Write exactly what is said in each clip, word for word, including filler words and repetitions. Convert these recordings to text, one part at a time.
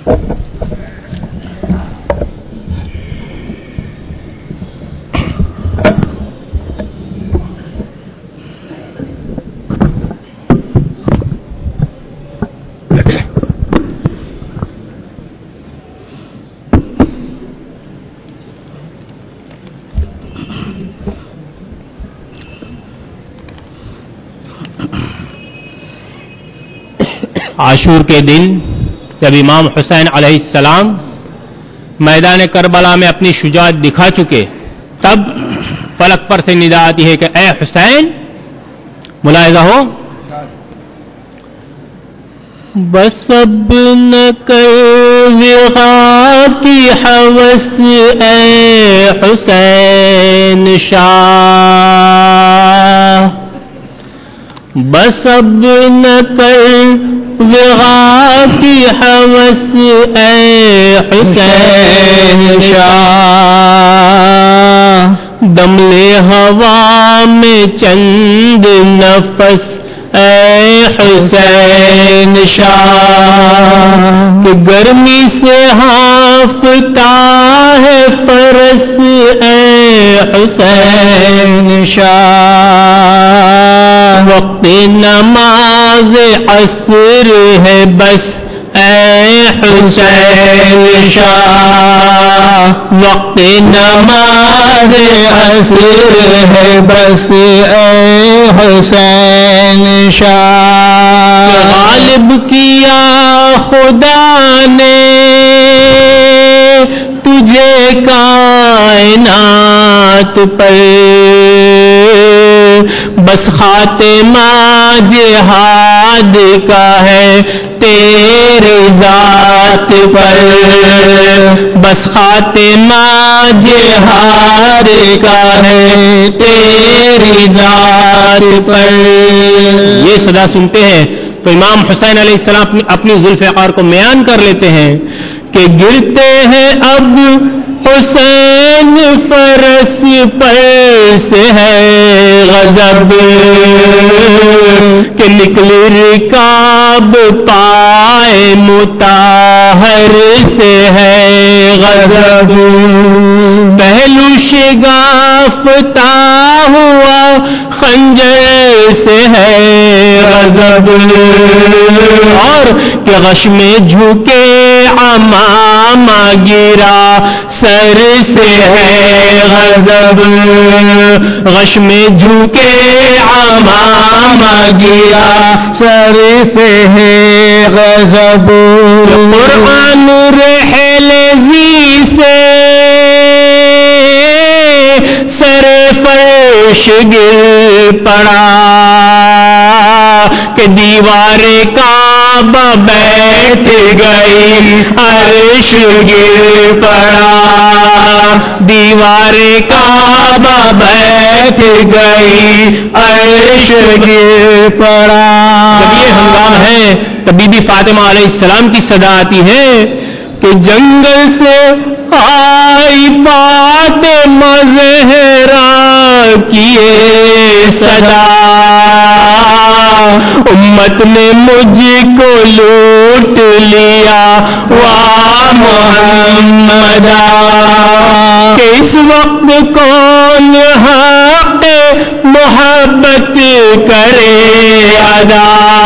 عاشور کے دن جب امام حسین علیہ السلام میدان کربلا میں اپنی شجاعت دکھا چکے، تب فلک پر سے ندا آتی ہے کہ اے حسین، ملاحظہ ہو، بس اب نہ کر وغا کی حوث اے حسین شاہ، بس اب نہ کر وغا کی حوث اے حسین شاہ، دم لے ہوا میں چند نفس اے حسین شاہ، کہ گرمی سے ہانفتا ہے فرس اے حسین شاہ، وقت نماز عصر ہے بس اے حسین شاہ، وقت نماز عصر ہے بس اے حسین شاہ، غالب کیا خدا نے تجھے کائنات پر، بس خاتمہ جہاد کا ہے تیری ذات پر، بس خاتمہ جہاد کا ہے تیری ذات پر۔ یہ صدا سنتے ہیں تو امام حسین علیہ السلام اپنی ذوالفقار کو میان کر لیتے ہیں کہ گرتے ہیں اب حسین فرس پر سے ہے غضب، کہ نکلی رکاب پائے مطہر سے ہے غضب، پہلو شگافتہ ہوا خنجر سے ہے غضب، اور کہ غش میں جھکے عمامہ گرا سر سے ہے غضب، غش میں جھکے عمامہ گرا سر سے ہے غضب، قرآن رحل زی سے سر فرش گر پڑا، کہ دیوار کعبہ بیٹھ گئی عرش گر پڑا، دیوار کعبہ بیٹھ گئی عرش گر پڑا۔ جب یہ ہنگامہ ہے تو بی بی فاطمہ علیہ السلام کی صدا آتی ہے کہ جنگل سے آئی فاطمہ زہرا کی صدا، امت نے مجھ کو لوٹ لیا وا محمدا، کہ اس وقت کون حق محبت کرے ادا،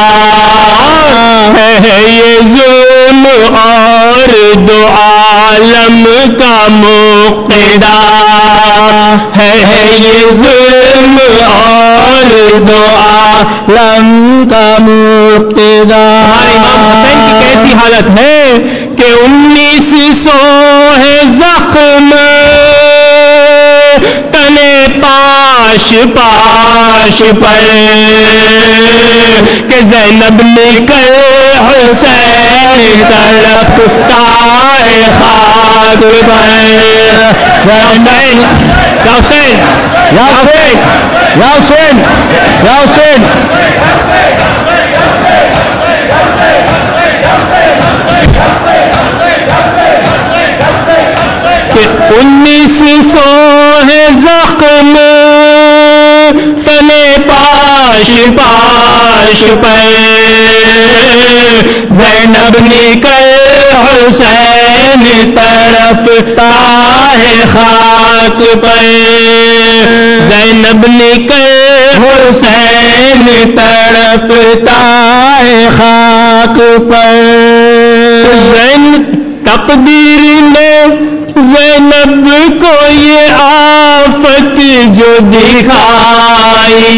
ہے یہ ظلم اور دو عالم کا مقتدا، ہے یہ ظلم اور دو عالم کا مقتدا۔ امام حسین کی کیسی حالت ہے کہ انیس سو ہے زخم تنے پاش پاش پر، کہ زینب نکل حسین تڑپتا ہے خاک پر، یا حسین یا حسین یا حسین یا حسین یا حسین، کہ انیس سو ہے زخم تنے پاش پاش پر، زینب نکل حسین تڑپتا ہے خاک پر، زینب نکل حسین تڑپتا ہے خاک پر، زین تقدیر میں زینب کو یہ آفت جو دکھائی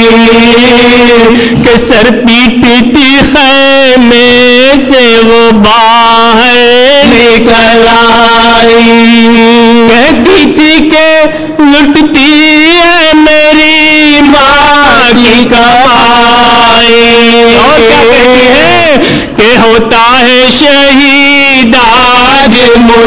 کہ سر پیٹتی خیمے سے وہ باہر نکل آئی، کہتی تھی کہ لٹتی ہے میری ماں کی کمائی، اور کیا کہتی ہے کہ ہوتا ہے شہید آج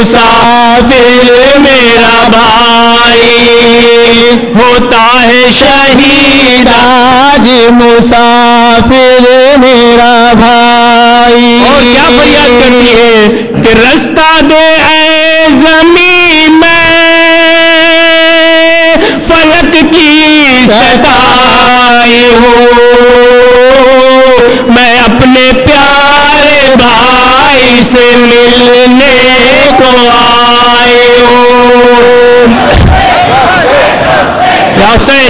مسافر میرا بھائی، ہوتا ہے شہید آج مسافر میرا بھائی، اور کیا فریاد کرتی ہے کہ رستہ دے اے زمین میں فلک کی ستائی ہوں، میں اپنے پیارے بھائی سے ملنے کو آئی ہوں، یا حسین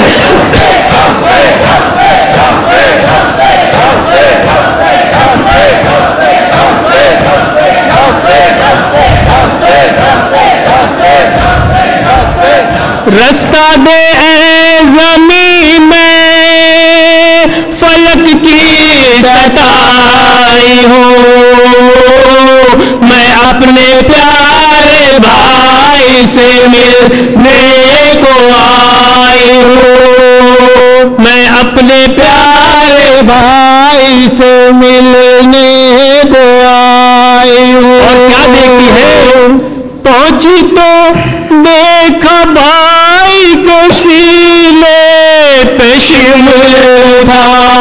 رستہ دے اے زمین میں فلک کی ستائی ہوں، میں اپنے پیارے بھائی سے ملنے کو آئی ہوں، میں اپنے پیارے بھائی سے ملنے کو آئی ہوں، اور کیا دیکھتی ہے پہنچی تو دیکھا بھائی کو سینے پہ شمل تھا،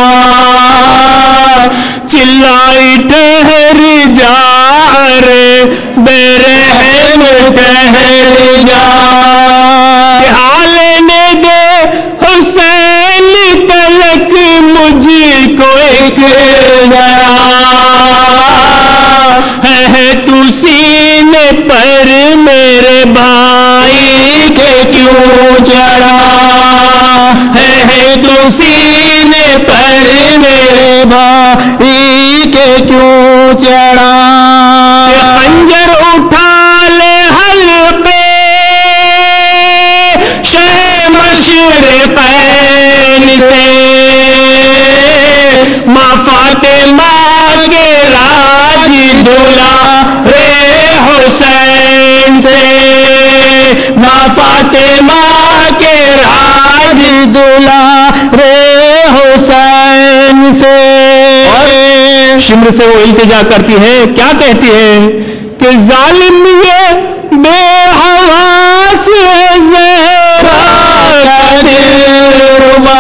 چلائی ٹھہر جا رے بے رحم ٹھہر جا، کہ آ لینے دے حسین تلک مجھ کو ایک ذرا، ہے تو سینے پر میرے بھائی کے کیوں چڑھا، ہے تو سینے پر میرے بھائی کے کیوں چڑھا، خنجر اٹھا لے حلقے شہ مشرقین سے، ماں فاطمہ کے راج دلارے حسین سے، ماں فاطمہ کے راج دلارے حسین سے، اور شمر سے وہ التجا کرتی ہے، کیا کہتی ہے کہ ظالم یہ بے حواس زہرا کا دلربا،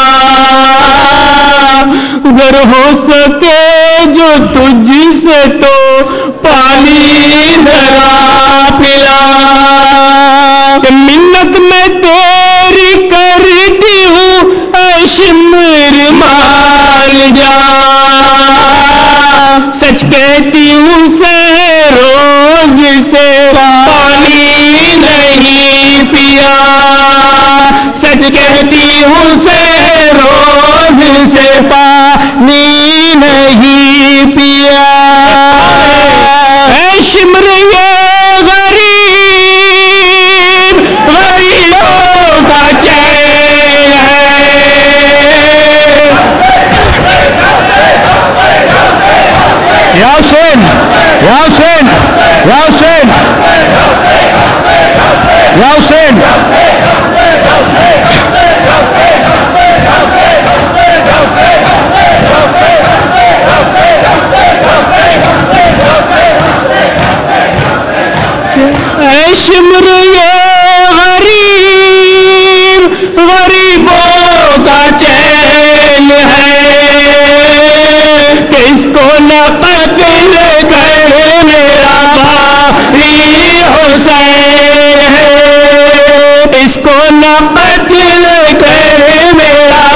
اگر ہو سکے جو تجھ سے تو پانی ذرا پلا، کہ منت میں تیری کرتی ہوں اے شمر مان جا، سچ کہتی ہوں سے روز سے پانی نہیں پیا، سچ کہتی ہوں سے روز سے پانی نہیں پیا، اے شمر یہ غریب غریبوں کا چین ہے، یا حسین یا حسین یا حسین یا حسین، اے شمر یہ غریب غریبوں کا چین ہے، کہ اس کو نہ قتل کر میرا بھائی حسین ہے، اس کو نہ قتل کر میرا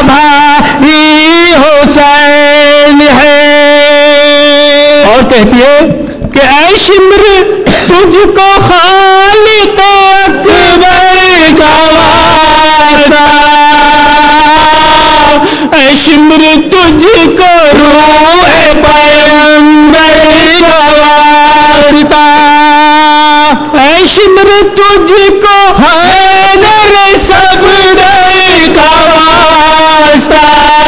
بھائی حسین ہے، اور کہتی ہے کہ اے شمر تجھ کو خالق اکبر کا واسطہ، اے شمر تجھ کو روح پیغمبر کا واسطہ، اے شمر تجھ کو حیدر صبر کا واسطہ،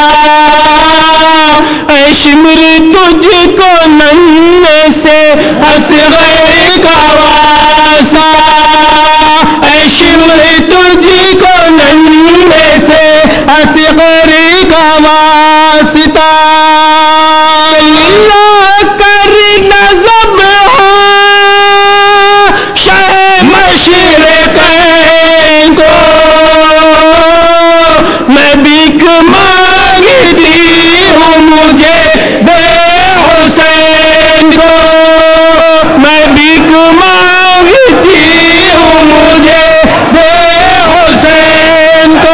اے شمر تجھ کو ننھے سے اصغر کا واسطہ، اے شمر تجھ کو ننھے سے اصغر کا واسطہ، اللہ کر نظم شہ مشرقین کو، میں بھیک مانگتی ہوں مجھے دے حسین کو، میں بھیک مانگتی ہوں مجھے دے حسین کو،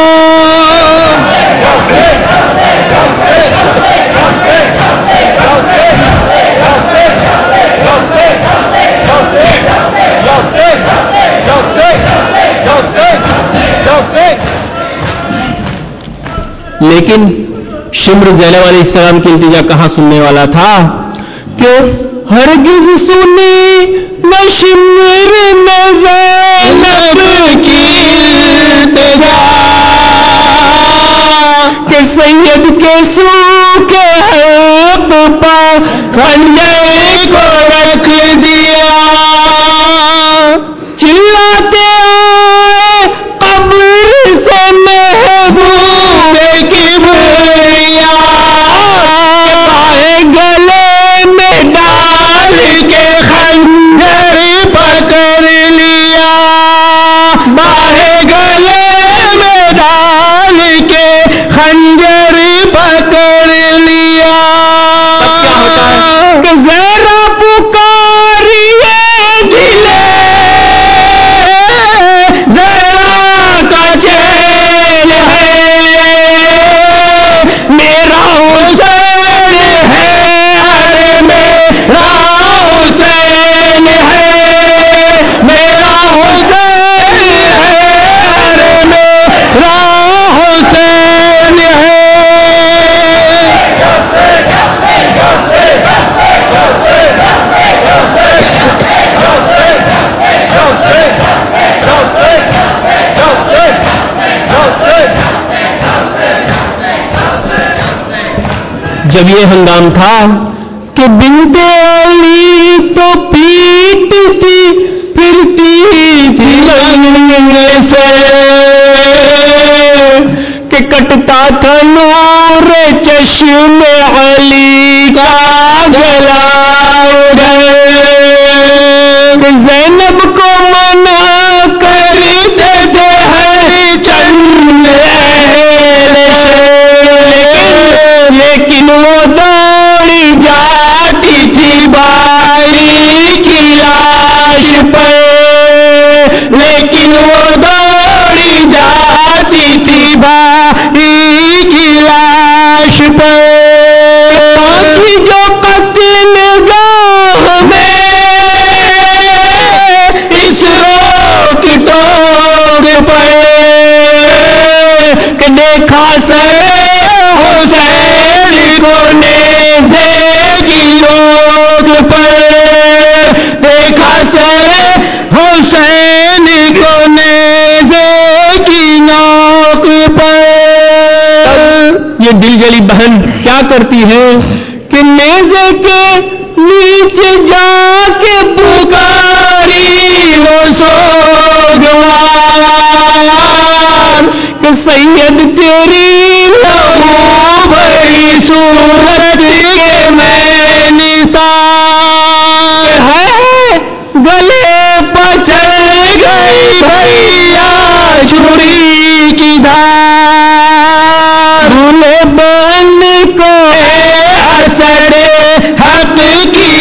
لیکن شمر زینب علیہ السلام کی التجا کہاں سننے والا تھا کہ ہرگز سنی نہ شمر نہ زینب کی التجا کہ سید کے سو کے حق پا خنجر کو رکھ دیا، چلاتے آئے قبر سے محبوب کبریا، گلے میں ڈال کے خنجر پکڑ لیا، باہے گلے میں ڈال کے خنجر پکڑ لیا، کیا ہوتا ہے کہ ذرا پکاریے دلے ذرا کا چیل ہے، میرا حسین ہے، ارے میرا حسین ہے، میرا حسین ہے، ارے میرا حسین ہے، جب یہ ہنگام تھا کہ بنت علی تو پیٹتی پھرتی تھی رنگ سے، کہ کٹتا تھا نور چشم علی کا جلا ادھر، زینب کو منع کرتے تھے ہر چند اہل، لیکن وہ دوڑی جاتی تھی باری کی لاش پر، لیکن وہ دوڑی جاتی تھی باری کی لاش پر، باقی جو قتل گاہ میں اس روک ٹوک پر، کہ دیکھا سر حسین کو نیزے کی نوک پر، دیکھا سر حسین کو نیزے کی نوک پر، یہ دل جلی بہن کیا کرتی ہے کہ نیزے کے نیچے جا کے پکاری وہ سوگوار، کہ سید تیری لہو بھری صورت کے میں نثار ہے، گلے پچڑ گئی بھیا چھری کی دھار، بھولے بن کو اثر حق کی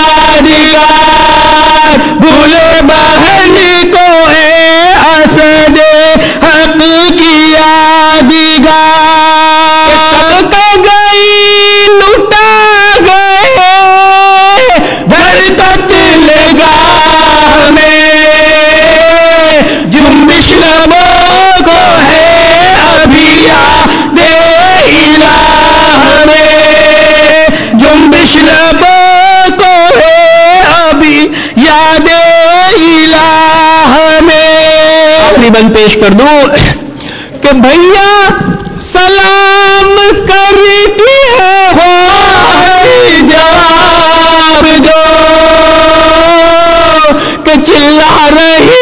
یادگار، بھولے بہن کو اثر حق کی یادگار، سب کا گئی لٹا گئے دھر غزل پیش کر دوں کہ بھیا سلام کرتی ہو جواب دو کہ چلا رہی